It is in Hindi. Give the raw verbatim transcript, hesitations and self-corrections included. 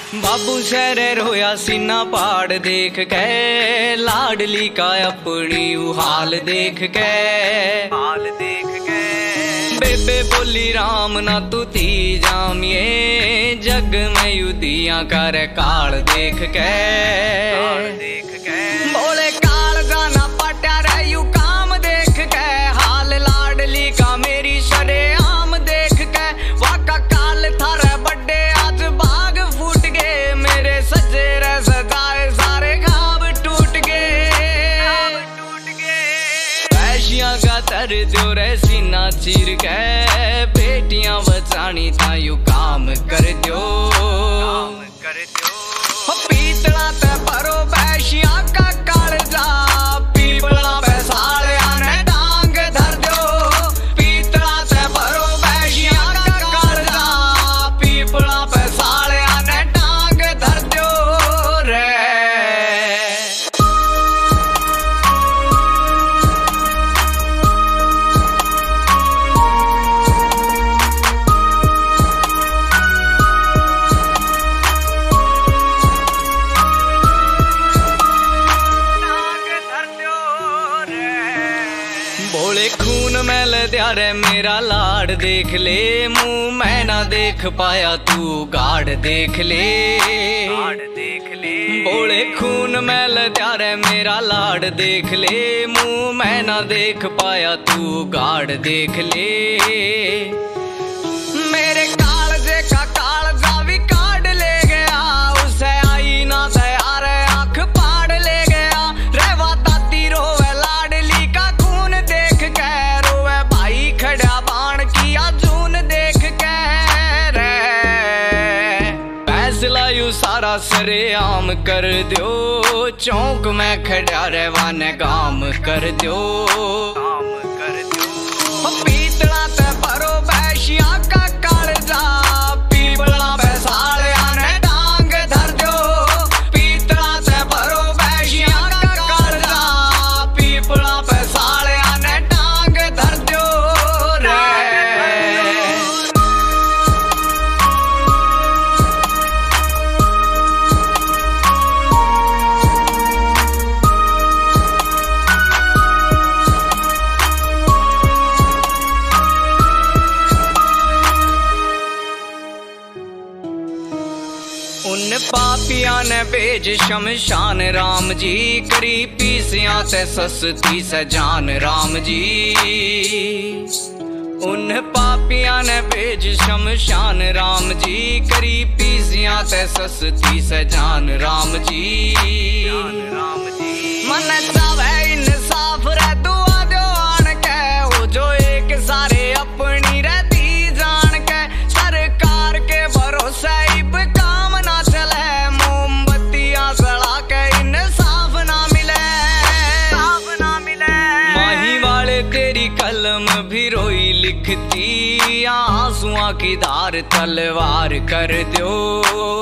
बाबू शहर रोया सीना पाड़ देख के, लाडली का अपनी हाल देख के, हाल देख के। बेबे बोली राम ना तू ती जामिए, जग में युदियां कर काल देख के, काल देख के। बोले काल जाना पटा रे यू काम देख के, हाल लाडली का मेरी शरे आम देख के। वाका काल थारे बड्डे आज बाग फूट गए, मेरे सजे रे सजाए सारे खाब टूट गए, टूट गए। वैशियां का तर जो रे सीना चीर के, बेटियां बचानी था यू काम कर दो, काम कर दो। पीतला ते परो वैशियां का कालजा, पीपला पे सालिया ने टांग धर दो। पीतला ते परो वैशियां का कालजा, पीपला पे सालिया ने टांग धर दो रे। बोले खून मैल त्यारे मेरा लाड देख ले, मुंह मैं ना देख पाया तू गाड़ देख ले, गाड़ देख ले। बोले खून मैल त्यारे मेरा लाड देख ले, मुंह मैं ना देख पाया तू गाड़ देख ले। मेरे कालजे का कालजा भी काट ले गया, उसे आई ना तैयार आंख पाड़ ले गया। रेवा ताती रोवे लाडली का खून देख के, रोवे भाई खड़ा बाण किया जून देख के रे। फैसला यू सारा सरे आम कर दो, चौक में खड़ा रेवा ने काम कर दो, काम कर दो। पीतला ते परो वैशियां का कालजा, पीपला पे सालिया ने टांग धर दो। पीतला ते परो वैशियां का कालजा, पीपला पे सालिया ने टांग धर दो रे। उन पापिया ने भेज शमशान राम जी, करी पीसिया ते सस्ती सजान राम जी। उन पापिया ने भेज शमशान राम जी, करी पीसिया ते सस्ती सजान राम जी, राम जी। मन चावे इंसाफ रे दुआ दो आन के, हो जो एक सारे अपनी रहती जान के। सरकार के भरोसे इब काम ना चले, मोमबत्तियां जला के इंसाफ ना मिले, साफ ना मिले। माही वाले तेरी कलम भी रोई लिखती, आंसुआं की धार तलवार कर दो।